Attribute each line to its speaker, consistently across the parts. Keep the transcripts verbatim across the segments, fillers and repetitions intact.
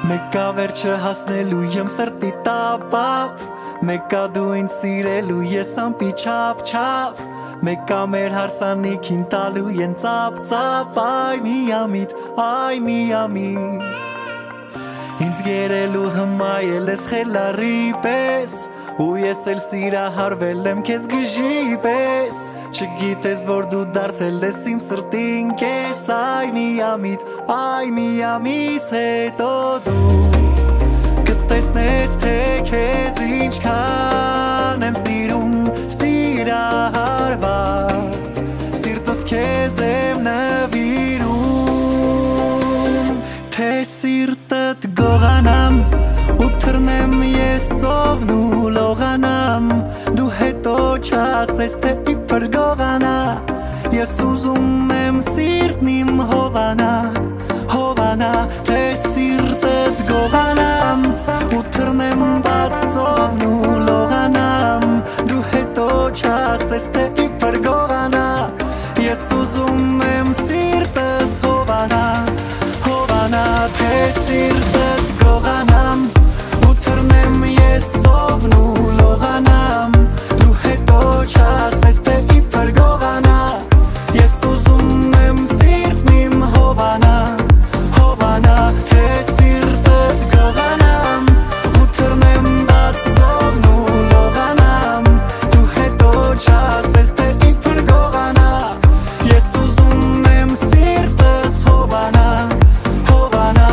Speaker 1: Մեկա վերջը հասնելու եմ սրտի տապապ Մեկա դու ինձ սիրելու ես ամպի չապ չապ Մեկա մեր հարսանիքին տալու են ծապ ծապ Այ միամիտ, այ միամիտ Ինձ գերելու հմայել ես խելարի պես Ու ես էլ սիրահարվել եմ քեզ գժի պես Չգիտես որ դու դարձել ես իմ սրտին կես Այ միամիտ, այ միամիս հետո դու Կտեսնես թե քեզ ինչքան եմ սիրում Սիրահարված Սիրտս քեզ եմ նվիրում Թե սիրտդ գողանամ ու թռնեմ ես ծովն ու լողանամ Դու հետո չասես թե իբր գողանա Ես ուզում եմ սիրտն իմ հովանա Հովանա թե սիրտդ գողանամ ու թռնեմ բաց ծովն ու լողանամ Դու հետո չասես թե իբր գողանա Ես ուզում եմ սիրտս հովանա Հովանա թե սիրտդ գողանամ Թռնեմ ես ծովն ու լողանամ Դու հետո չասես թե իբր գողանա Ես ուզում եմ սիրտն իմ հովանա Հովանա թե սիրտդ գողանամ Ու թռնեմ բաց ծովն ու լողանամ Դու հետո չասես թե իբր գողանա Ես ուզում եմ սիրտս հովանա Հովանա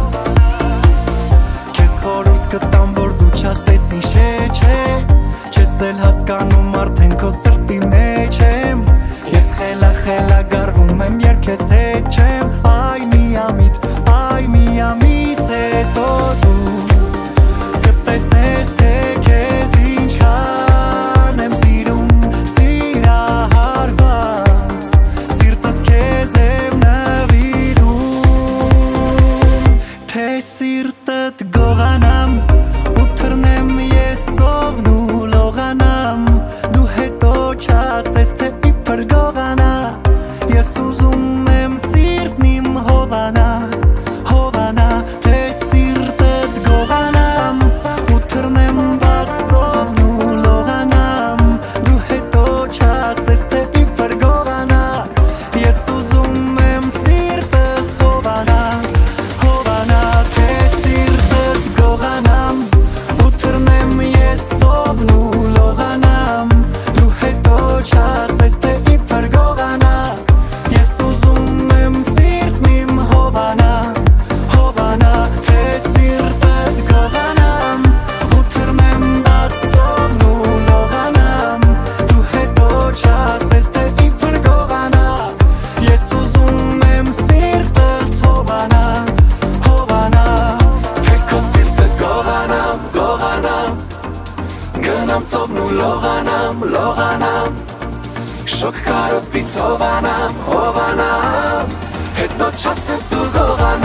Speaker 1: Քեզ խորհուրդ կտամ որ դու չասես ինչ է չէ Չես էլ հասկանում արդեն քո սրտի մեջ եմ Ես խելա խելա գարվում եմ երբ քեզ հետ չեմ Այ միամիտ, այ միամիս հետո դու Կտեսնես թե քեզ ինչքան եմ սիրում Սիրահարված Սիրտս քեզ եմ նվիրում Թե սիրտդ գողանամ ու թռնեմ ես ծովն ու լողանամ Դու հետո չասես թե իբր գողանա Ես ուզում եմ սիրտն իմ հովանա Հովանա թե սիրտդ գողանամ ու թռնեմ բաց ծովն ու լողանամ Դու հետո չասես թե իբր գողանա Ես ուզում եմ սիրտս հովանա Հովանա թե սիրտդ գողանամ ու թռնեմ ես ծովն ու լողանամ Դու հետո չասես թե իբր գողանա Ես ուզում եմ սիրտն իմ հովանա Հովանա թե սիրտդ գողանամ ու թռնեմ բաց ծովն ու լողանամ Դու հետո չասես թե իբր գողանա Ես ուզում եմ սիրտս հովանա Հովանա Թե քո սիրտը գողանամ, գողանամ Գնամ ծովն ու լողանամ, լողանամ Շոք կարոտից հովանամ, հովանամ Հետո չասես դու գողանամ